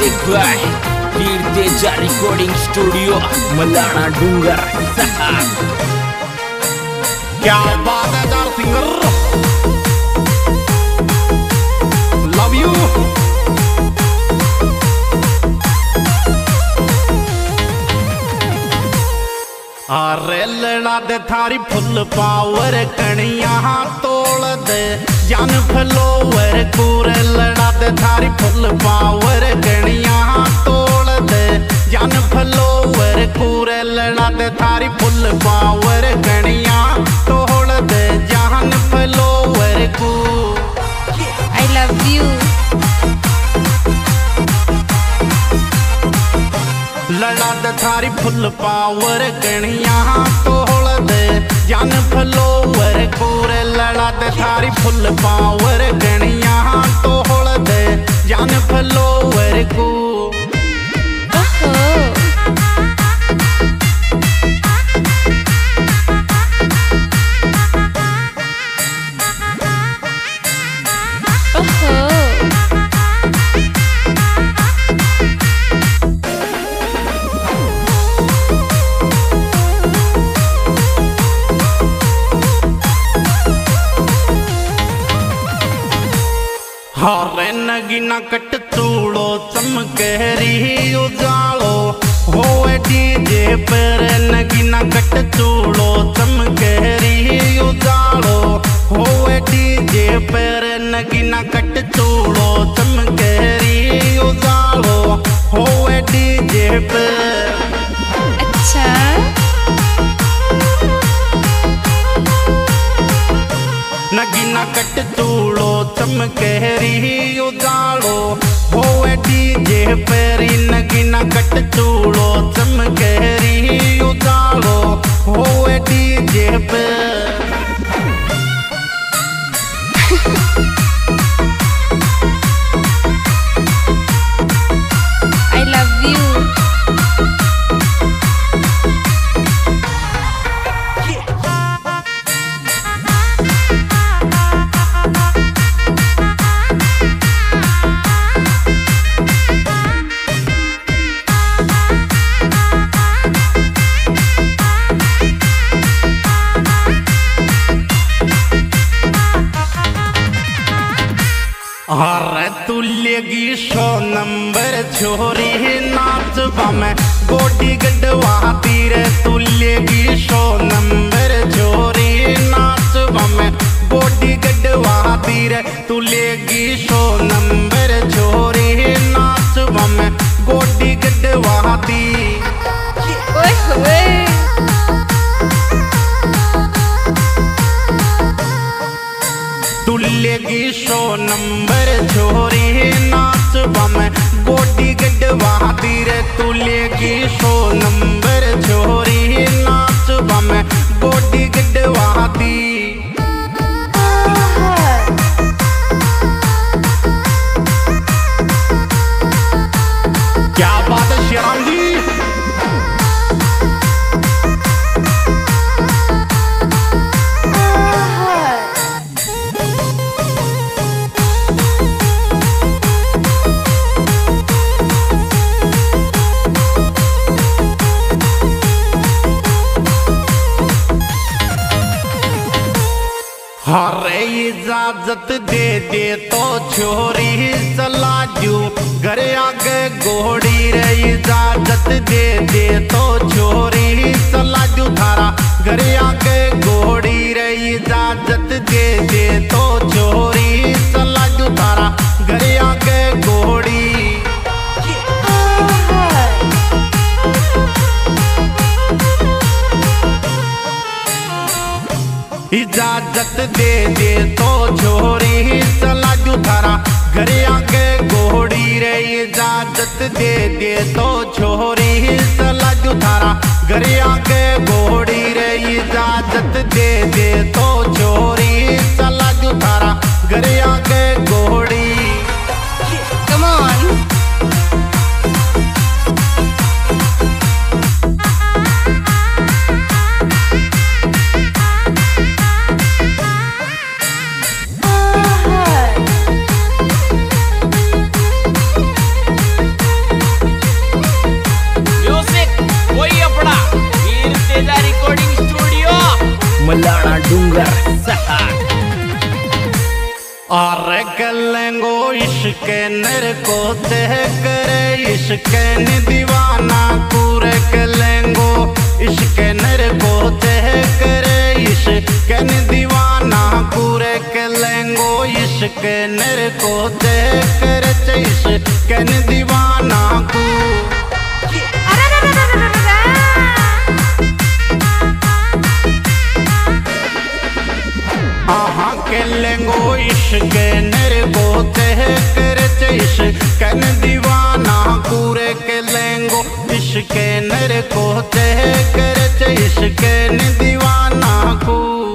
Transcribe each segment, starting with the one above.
Music by Kirteja recording studio Malana Dungar. क्या बात है दार सिंगर, लव यू। अरे लड़ा दे थारी फुल पावर कणिया तोड़ दे जान फ्लोवर पूरे लड़ा दे थारी फुल पावर कणिया तोड़ दे जान फ्लोवर पूरे लड़ा दे थारी फुल पावर कणिया तोड़ दे जान फ्लोवर को। I love you। लड़ा दे थारी फुल पावर कणिया तोड़ दे जान फ्लोवर पूरे लड़ा दे थारी फुल पावर कणिया तोड़ दे जान फ्लोवर को। हारे नगीना कट चूड़ो चमकेरी उजालो होए डीजे पर नगीना कट चूड़ो चमकेरी उजालो होए डीजे पर नगीना कट चूड़ो चमकेरी उजालो होए डीजे पर। अच्छा नगीना कट चूड़ो चमकेरी उजालो होए डीजे पेरी नगीना कट चूड़ो चमकेरी उजालो होए डीजे पे। I love you। अरे तुल्यगी 100 नंबर छोरी नाचबा में गोटी गडवा तीरे तुल्यगी 100 नंबर छोरी नाचबा में गोटी गडवा तीरे तुल्यगी 100 नंबर छोरी नाचबा में गोटी गडवा ती। ओए होए तुल्यगी 100 नंबर छोरी नाचबा में गोटी गडवा तीरे तुल्यगी 100 नंबर छोरी नाचबा में गोटी गडवा ती। क्या बात है श्याम जी। हरे इजाजत दे दे तो छोरी चला जू घर आगे घोड़ी रे इजाजत दे दे तो छोरी चला जू थारा घर आगे घोड़ी रे इजाजत दे दे तो छोरी चला जू थारा घर आगे घोड़ी। इजाजत दे दे तो छोरी चला जू थारा घर आगे घोड़ी रे इजाजत दे दे तो छोरी चला जू थारा घर आगे घोड़ी रे इजाजत दे दे तो छोरी चला जू थारा घर आगे घोड़ी। Come on। मलाना डूंगर सहार। अरे गलेंगो इश्क नर को तह करे इश्क न दीवाना पूरे गलेंगो इश्क नर को तह करे इश्क न दीवाना पूरे गलेंगो इश्क नर को तह करे इश्क न दीवाना को लेंगो इश्क नर को तह कर इश्क न दीवाना पूरे के लेंगो इश्क नर को तह कर इश्क न दीवाना को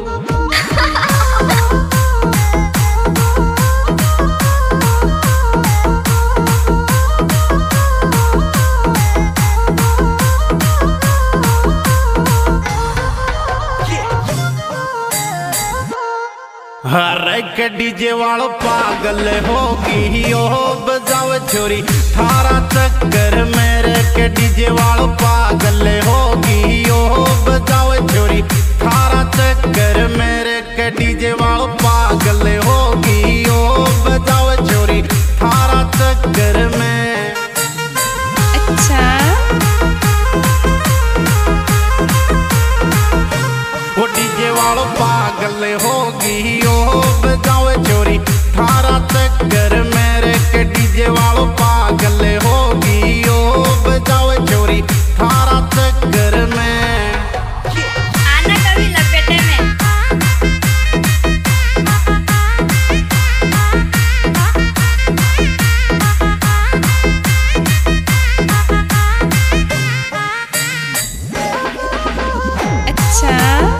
हर एक डीजे वालों पागल होगी ओ बजाओ छोरी थारा चक्कर मेरे के डीजे वालों पागल होगी ओ बजाओ छोरी थारा चक्कर मेरे के डीजे वालों पागल होगी ओ बजाओ छोरी थारा चक्कर में। अच्छा वो डीजे वालों पागल होगी ओ बजाओ छोरी थारा चक्कर मेरे के डीजे वालों पागल होगी ओ बजाओ छोरी थारा चक्कर में। आना कभी लपेटे में। अच्छा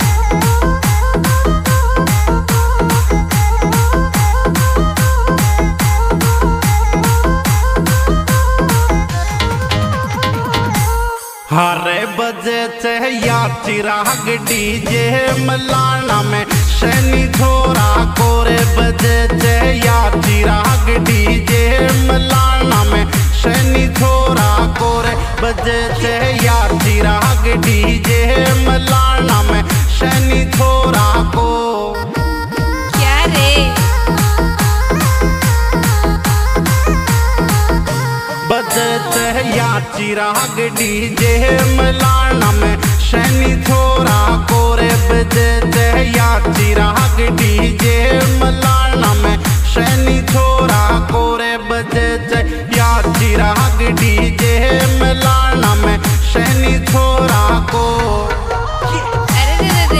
हरे बजे या चिराग डीजे मलाना में शनि थोड़ा कोरे बजे या चिराग डीजे मलाना में शनि थोड़ा कोरे बजे या चिराग डीजे मलाना में शनि थोड़ा को क्या रे बजते या चिराग डीजे मलाना में शनि थोड़ा कोरे बजते या चिराग डीजे मलाना में शनि थोड़ा कोरे बजते या चिराग डीजे मलाना में शनि थोड़ा को अरे रे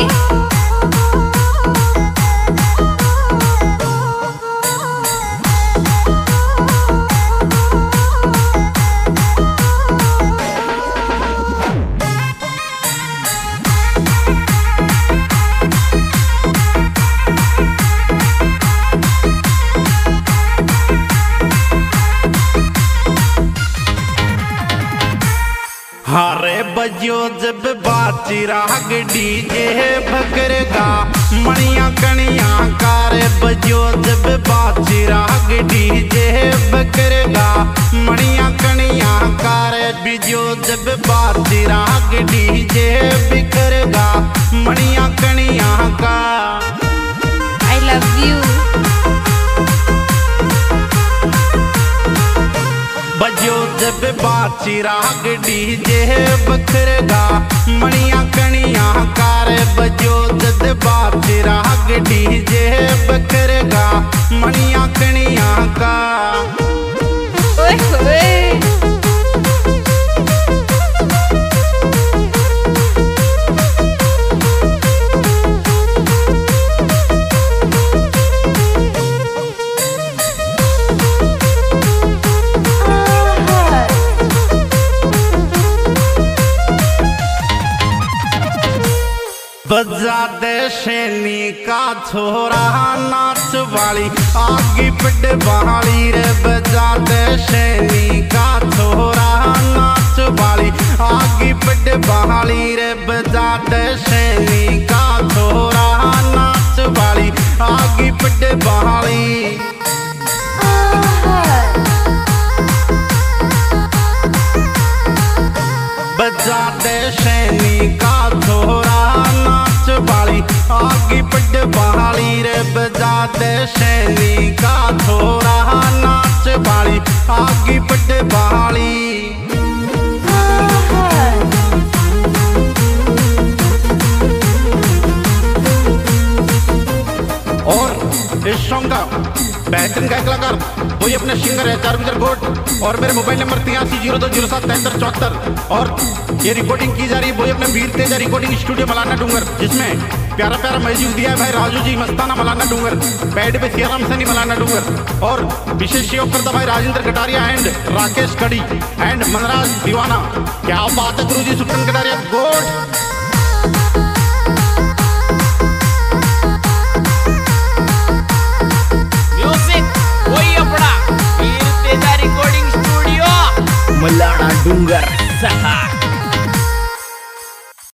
हरे बजो जब बाचिराग डीजे भगरगा मणिया कणिया कारे बजो जब बाचिराग डीजे भगरगा मणिया कणिया कारे बिजो जब बाचिराग डीजे बिखरगा मणिया कणिया का आई लव यू बजो जब बाचिराग डीजे बखरगा मणिया कणिया कारे बजो जब बाचिराग डीजे बखरगा मणिया कणिया का ओए होए बजा दे शैनी का छोरा नाच वाली आगी पिट वाली रे बजा दे शैनी का छोरा नाच वाली आगी पिट वाली रे बजा दे शैनी का छोरा नाच वाली आगी पिट वाली बजा दे शैनी का छोरा नाच वाली आगी पड़ बहाली रे बजा दे शैली का थोड़ा नाच बाली आगी पड़ बहाली और इस सॉन्ग का बेहतरीन गायक कलाकार वही अपने सिंगर है चारविंदर घोट और मेरे मोबाइल नंबर 8302077374 और ये रिकॉर्डिंग की जा रही है वही अपने वीर तेजा रिकॉर्डिंग स्टूडियो मलाना डूंगर जिसमें प्यारा प्यारा म्यूजिक दिया है भाई राजू जी मस्ताना मलाना डूंगर पैड पे सियाराम सनी मलाना डूंगर और विशेष सहयोग करता भाई राजेंद्र कटारिया एंड राकेश कड़ी एंड मनराज दीवाना। क्या बात है गुरु जी सुल्तान कटारिया गोड। मलाना डूंगर।